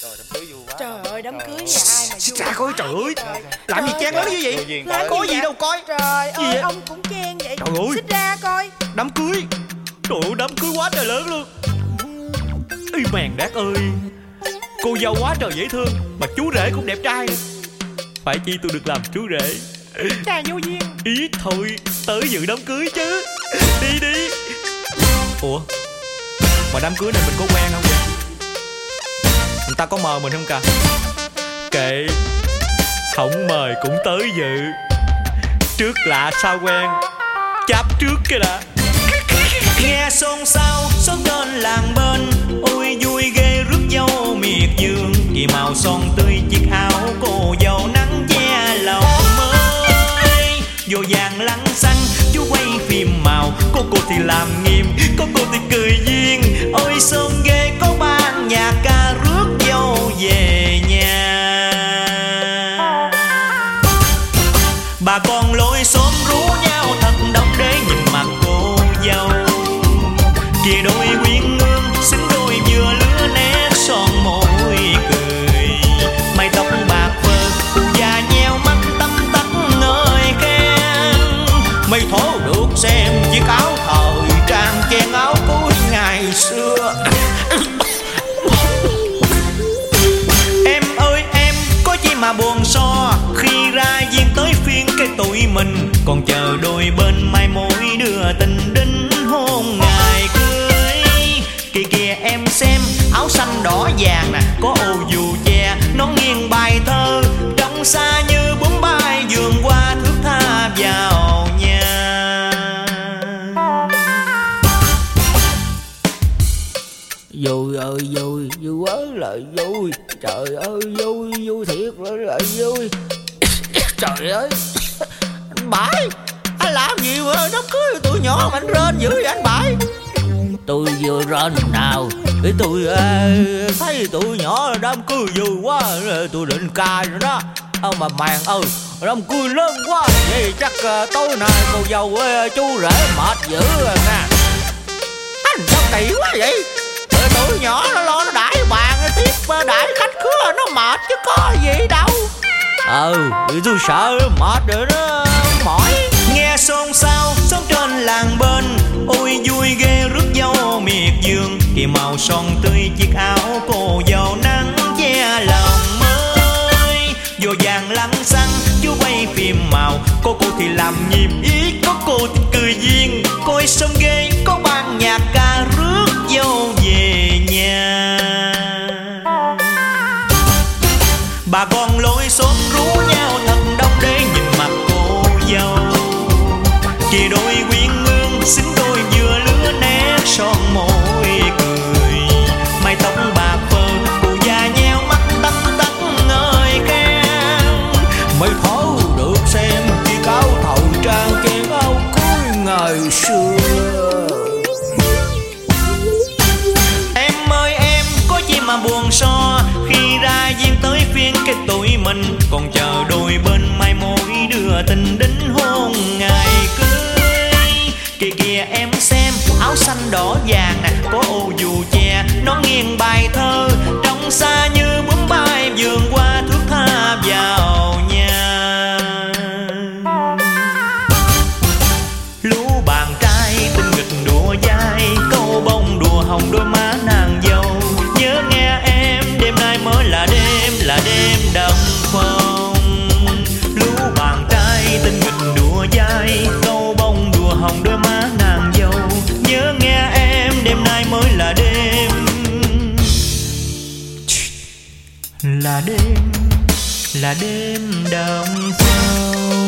Trời ơi, đám cưới nhà ai mà vui. Trời ơi, trời ơi, làm gì chen lớn như vậy? Có gì đâu coi. Trời Gì ơi, vậy? ông cũng chen vậy. Trời ơi. Xích ra coi. Đám cưới. Trời ơi, đám cưới quá trời lớn luôn. Ây mèn đát ơi, cô dâu quá trời dễ thương, mà chú rể cũng đẹp trai nữa. Phải chi tôi được làm chú rể. Chà vô duyên. Ý thôi, tới dự đám cưới chứ. Đi đi. Ủa, mà đám cưới này mình có quen không vậy? Người ta có mời mình không cả? Kệ, không mời cũng tới dự. Trước lạ sao quen, cháp trước cái đã. Nghe xôn xao xóm trên làng bên, ôi vui ghê rước dâu miệt vườn. Kỳ màu son tươi chiếc áo cô dâu nắng che lòng mới. Vô vàng lăng xăng chú quay phim màu, cô thì làm nghiêm, cô thì cười duyên. Ôi xôn ghê có ban nhạc ca rước dâu về nhà. Bà con lối xóm rú nhau thật đông để nhìn mặt cô dâu. Kìa đôi quyến ngương xứng đôi vừa lứa nét son môi cười. Mái tóc bạc phơ cụ già nheo mắt tăm tắt ngợi khen. Mày thố được xem chiếc áo thời trang chen áo cuối ngày xưa. Em ơi em có chi mà buồn so, khi ra duyên tới phiên cái tụi mình còn chờ đôi bên mai mối đưa tình đính hôn ngày cưới. Kìa kìa em xem áo xanh đỏ vàng nè, có ô dù che nón nghiêng bài thơ. Trông xa như bướm bay vườn qua thước tha vào nhà. Vui ơi vui, vui quá lại vui. Trời ơi vui, vui thiệt lại vui. Trời ơi anh Bảy, anh làm gì mà đám cưới tụi nhỏ mà anh rên dữ vậy anh Bảy? Tôi vừa rên nào để tôi thấy tụi nhỏ đám cưới vui quá, tôi định cài rồi đó. Mà màn đám cưới lớn quá vậy chắc tối nay cô dâu chú rể mệt dữ rồi nha. Anh sao kỳ quá vậy? Tụi nhỏ nó lo nó đãi bàn tiếp đãi khách khứa nó mệt chứ có gì đâu. Tôi sợ mệt rồi nó mỏi. Nghe xôn xao xóm trên làng bên, ôi vui ghê rước dâu miệt vườn. Kỳ màu son tươi chiếc áo cô dâu nắng che lòng mới. Vô vàng lăng xăng chú quay phim màu, cô thì làm nhiệm ý, có cô thì cười duyên. Coi sông ghê có ban nhạc ca rước dâu về nhà. Bà con lối xóm rú nhau thật đông để nhìn mặt cô dâu. Kìa đôi quyến ngương xứng đôi vừa lứa nét son môi cười. Mái tóc bạc phơ cụ già nheo mắt tăm tắt ngời khen. Mày thấu được xem chiếc áo thời trang chen áo cuối ngày xưa. Em ơi em có chi mà buồn so, khi ra duyên tới phiên cái tụi mình còn chờ đôi bên mai mối đưa tình đính hôn ngày cưới. Kìa kìa em xem áo xanh đỏ vàng nè, có ô dù che nón nghiêng bài thơ. Trông xa như bướm bay vườn qua thước tha vào nhà. Lũ bạn trai tinh nghịch đùa dai, câu bông đùa hồng đôi má nàng dâu. Nhớ nghe em đêm nay mới là đêm đậm phong. Lũ bạn trai tinh nghịch đùa dai, câu bông đùa hồng đôi má nàng dâu. Nhớ nghe em đêm nay mới là đêm đậm phong.